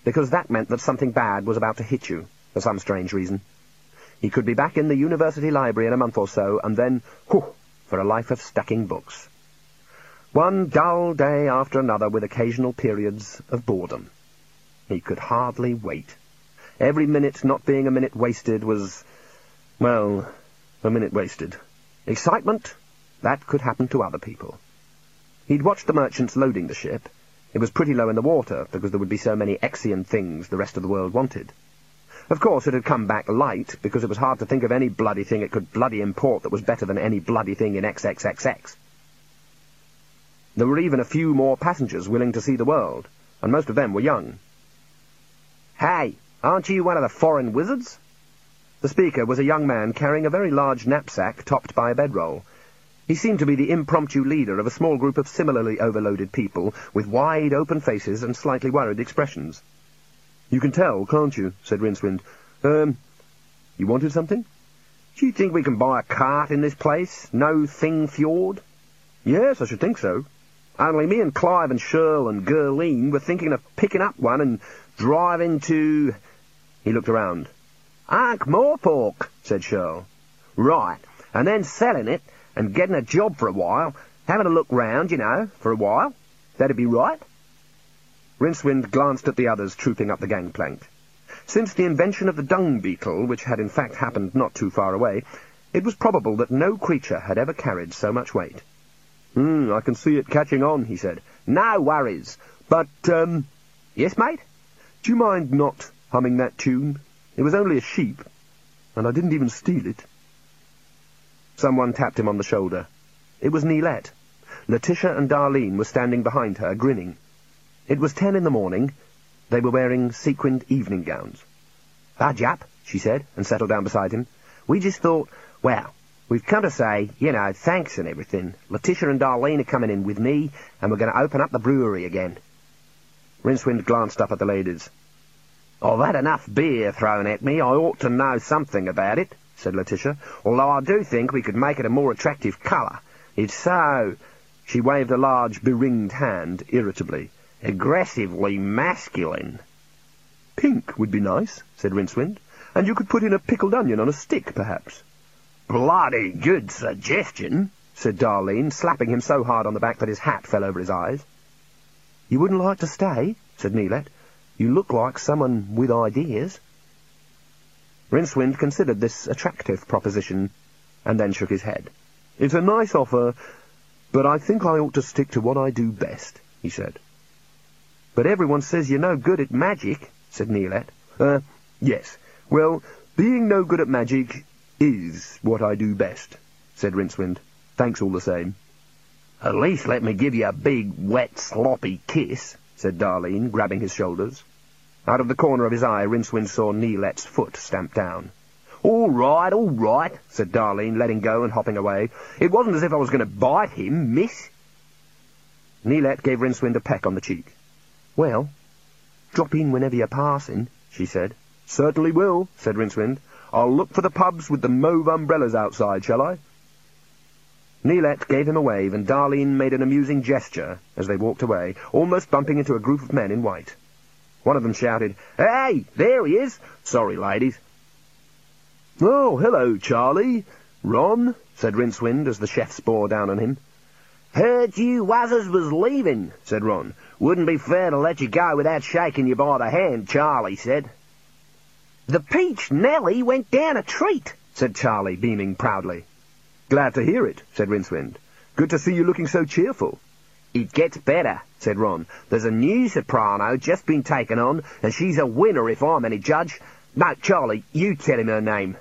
because that meant that something bad was about to hit you, for some strange reason. He could be back in the university library in a month or so, and then, whew, for a life of stacking books. One dull day after another with occasional periods of boredom. He could hardly wait. Every minute not being a minute wasted was, well, a minute wasted. Excitement? That could happen to other people. He'd watched the merchants loading the ship. It was pretty low in the water, because there would be so many Exian things the rest of the world wanted. Of course, it had come back light, because it was hard to think of any bloody thing it could bloody import that was better than any bloody thing in XXXX. There were even a few more passengers willing to see the world, and most of them were young. "Hey, aren't you one of the foreign wizards?" The speaker was a young man carrying a very large knapsack topped by a bedroll. He seemed to be the impromptu leader of a small group of similarly overloaded people, with wide, open faces and slightly worried expressions. "You can tell, can't you?" said Rincewind. You wanted something?" "Do you think we can buy a cart in this place? No Thing Fjord?" "Yes, I should think so. Only me and Clive and Shirl and Gerline were thinking of picking up one and driving to—" He looked around. "Ankh-Morpork," said Shirl. "Right, and then selling it and getting a job for a while, having a look round, you know, for a while. That'd be right?" Rincewind glanced at the others trooping up the gangplank. Since the invention of the dung beetle, which had in fact happened not too far away, it was probable that no creature had ever carried so much weight. I can see it catching on," he said. "No worries. But, Yes, mate? Do you mind not humming that tune? It was only a sheep, and I didn't even steal it." Someone tapped him on the shoulder. It was Neelette. Letitia and Darlene were standing behind her, grinning. It was 10 in the morning. They were wearing sequined evening gowns. "Ah, Jap," she said, and settled down beside him. "We just thought, well, we've come to say, you know, thanks and everything. Letitia and Darlene are coming in with me, and we're going to open up the brewery again." Rincewind glanced up at the ladies. "I've had enough beer thrown at me. I ought to know something about it," said Letitia, "although I do think we could make it a more attractive colour. It's so—" She waved a large, beringed hand irritably. "Aggressively masculine." "Pink would be nice," said Rincewind, "and you could put in a pickled onion on a stick, perhaps." "Bloody good suggestion," said Darlene, slapping him so hard on the back that his hat fell over his eyes. "You wouldn't like to stay?" said Neelette. "You look like someone with ideas." Rincewind considered this attractive proposition, and then shook his head. "It's a nice offer, but I think I ought to stick to what I do best," he said. "But everyone says you're no good at magic," said Neelette. Yes. Well, being no good at magic is what I do best," said Rincewind. "Thanks all the same." "At least let me give you a big, wet, sloppy kiss," said Darlene, grabbing his shoulders. Out of the corner of his eye, Rincewind saw Neelette's foot stamped down. All right," said Darlene, letting go and hopping away. "It wasn't as if I was going to bite him, miss." Neelette gave Rincewind a peck on the cheek. "Well, drop in whenever you're passing," she said. "Certainly will," said Rincewind. "I'll look for the pubs with the mauve umbrellas outside, shall I?" Neelette gave him a wave, and Darlene made an amusing gesture as they walked away, almost bumping into a group of men in white. One of them shouted, "Hey, there he is! Sorry, ladies." "Oh, hello, Charlie. Ron," said Rincewind as the chefs bore down on him. "Heard you Wuzzers was leaving," said Ron. "Wouldn't be fair to let you go without shaking you by the hand," Charlie said. "The Peach Nellie went down a treat," said Charlie, beaming proudly. "Glad to hear it," said Rincewind. "Good to see you looking so cheerful." "It gets better," said Ron. "There's a new soprano just been taken on, and she's a winner if I'm any judge. No, Charlie, you tell him her name."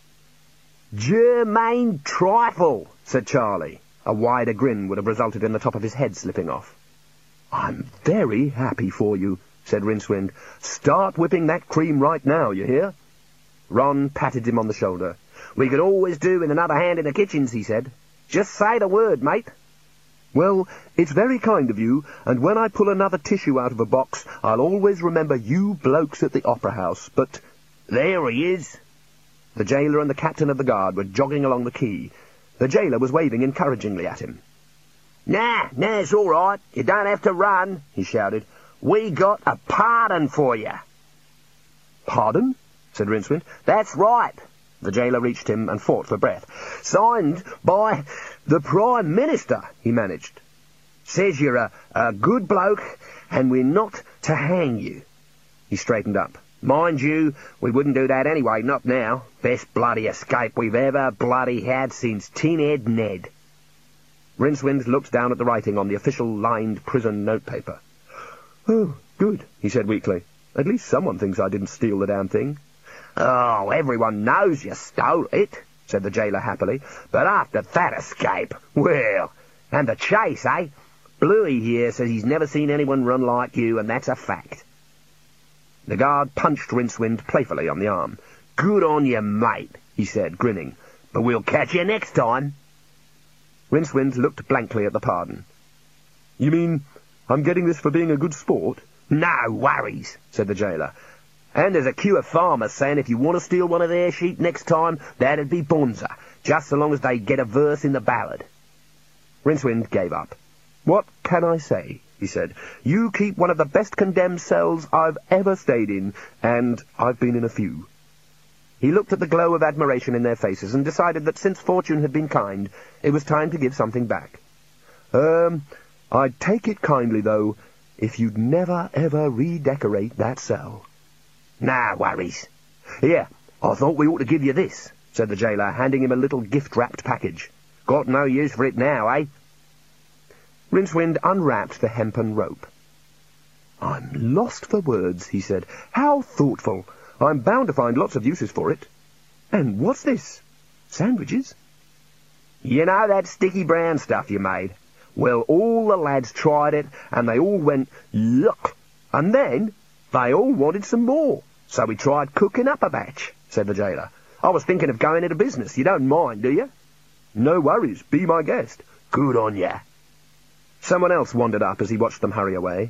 "Germaine Trifle," said Charlie. A wider grin would have resulted in the top of his head slipping off. "I'm very happy for you," said Rincewind. "Start whipping that cream right now, you hear?" Ron patted him on the shoulder. "We could always do with another hand in the kitchens," he said. "Just say the word, mate." "Well, it's very kind of you, and when I pull another tissue out of a box, I'll always remember you blokes at the Opera House, but—" "There he is!" The jailer and the captain of the guard were jogging along the quay. The jailer was waving encouragingly at him. Nah, it's all right. You don't have to run," he shouted. We got a pardon for you. Pardon? Said Rincewind. That's right. The jailer reached him and fought for breath. Signed by the Prime Minister, he managed. Says you're a good bloke and we're not to hang you. He straightened up. Mind you, we wouldn't do that anyway, not now. Best bloody escape we've ever bloody had since Tin Head Ned. Rincewind looked down at the writing on the official lined prison notepaper. Oh, good, he said weakly. At least someone thinks I didn't steal the damn thing. Oh, everyone knows you stole it, said the jailer happily. But after that escape, well, and the chase, eh? Bluey here says he's never seen anyone run like you, and that's a fact. The guard punched Rincewind playfully on the arm. Good on you, mate, he said, grinning. But we'll catch you next time. Rincewind looked blankly at the pardon. You mean I'm getting this for being a good sport? No worries, said the jailer. And there's a queue of farmers saying if you want to steal one of their sheep next time, that'd be bonza, just so long as they get a verse in the ballad. Rincewind gave up. What can I say? He said. You keep one of the best condemned cells I've ever stayed in, and I've been in a few. He looked at the glow of admiration in their faces and decided that since fortune had been kind, it was time to give something back. I'd take it kindly, though, if you'd never, ever redecorate that cell. No worries. Here, I thought we ought to give you this, said the jailer, handing him a little gift-wrapped package. Got no use for it now, eh? Rincewind unwrapped the hempen rope. I'm lost for words, he said. How thoughtful. I'm bound to find lots of uses for it. And what's this? Sandwiches? You know that sticky brown stuff you made? Well, all the lads tried it, and they all went, look, and then they all wanted some more. So we tried cooking up a batch, said the jailer. I was thinking of going into business. You don't mind, do you? No worries. Be my guest. Good on ya. Someone else wandered up as he watched them hurry away.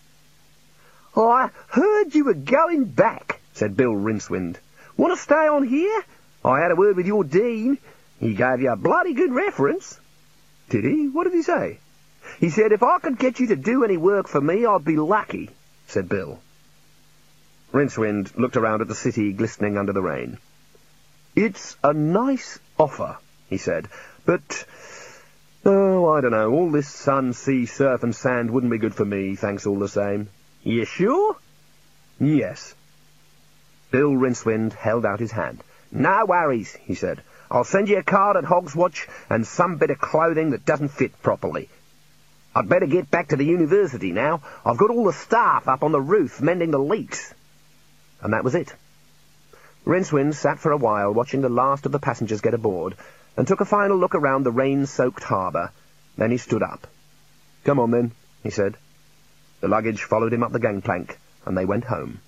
I heard you were going back, said Bill Rincewind. Want to stay on here? I had a word with your dean. He gave you a bloody good reference. Did he? What did he say? He said if I could get you to do any work for me, I'd be lucky, said Bill. Rincewind looked around at the city glistening under the rain. It's a nice offer, he said, but... oh, I don't know. All this sun, sea, surf and sand wouldn't be good for me, thanks all the same. You sure? Yes. Bill Rincewind held out his hand. No worries, he said. I'll send you a card at Hogswatch and some bit of clothing that doesn't fit properly. I'd better get back to the university now. I've got all the staff up on the roof mending the leaks. And that was it. Rincewind sat for a while watching the last of the passengers get aboard and took a final look around the rain-soaked harbour. Then he stood up. Come on, then, he said. The luggage followed him up the gangplank, and they went home.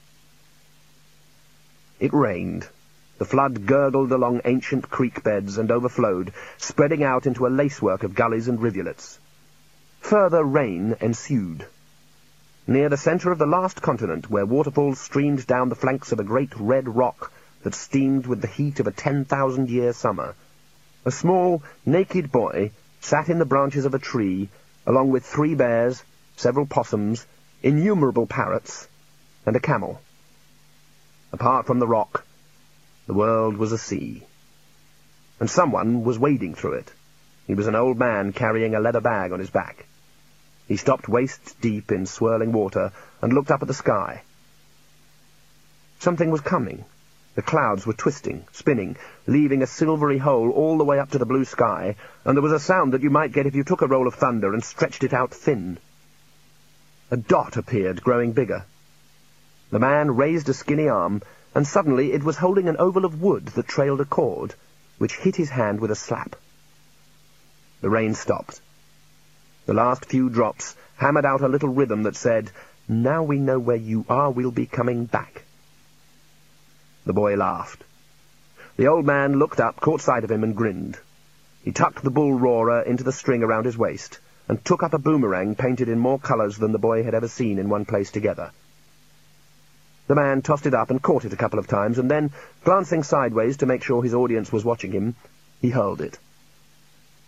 It rained. The flood gurgled along ancient creek beds and overflowed, spreading out into a lacework of gullies and rivulets. Further rain ensued. Near the centre of the last continent, where waterfalls streamed down the flanks of a great red rock that steamed with the heat of a 10,000-year summer, a small, naked boy sat in the branches of a tree, along with 3 bears, several possums, innumerable parrots, and a camel. Apart from the rock, the world was a sea. And someone was wading through it. He was an old man carrying a leather bag on his back. He stopped waist-deep in swirling water and looked up at the sky. Something was coming. The clouds were twisting, spinning, leaving a silvery hole all the way up to the blue sky, and there was a sound that you might get if you took a roll of thunder and stretched it out thin. A dot appeared, growing bigger. The man raised a skinny arm, and suddenly it was holding an oval of wood that trailed a cord, which hit his hand with a slap. The rain stopped. The last few drops hammered out a little rhythm that said, "Now we know where you are, we'll be coming back." The boy laughed. The old man looked up, caught sight of him, and grinned. He tucked the bull roarer into the string around his waist, and took up a boomerang painted in more colours than the boy had ever seen in one place together. The man tossed it up and caught it a couple of times, and then, glancing sideways to make sure his audience was watching him, he hurled it.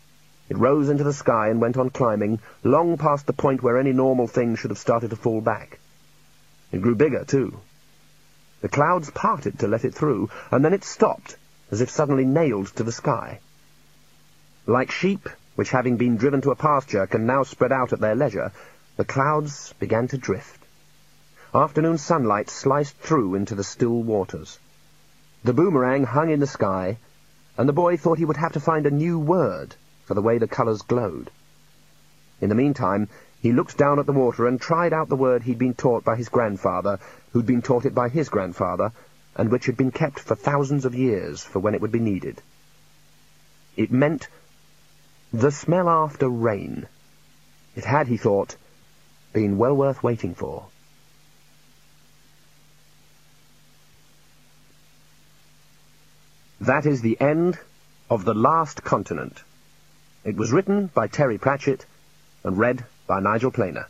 It rose into the sky and went on climbing, long past the point where any normal thing should have started to fall back. It grew bigger, too. The clouds parted to let it through, and then it stopped, as if suddenly nailed to the sky. Like sheep, which having been driven to a pasture can now spread out at their leisure, the clouds began to drift. Afternoon sunlight sliced through into the still waters. The boomerang hung in the sky, and the boy thought he would have to find a new word for the way the colours glowed. In the meantime, he looked down at the water and tried out the word he'd been taught by his grandfather, who'd been taught it by his grandfather, and which had been kept for thousands of years for when it would be needed. It meant the smell after rain. It had, he thought, been well worth waiting for. That is the end of The Last Continent. It was written by Terry Pratchett and read by Nigel Planer.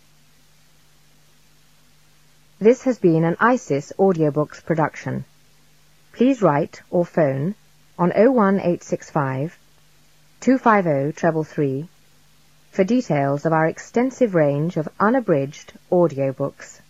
This has been an ISIS Audiobooks production. Please write or phone on 01865 250 333 for details of our extensive range of unabridged audiobooks.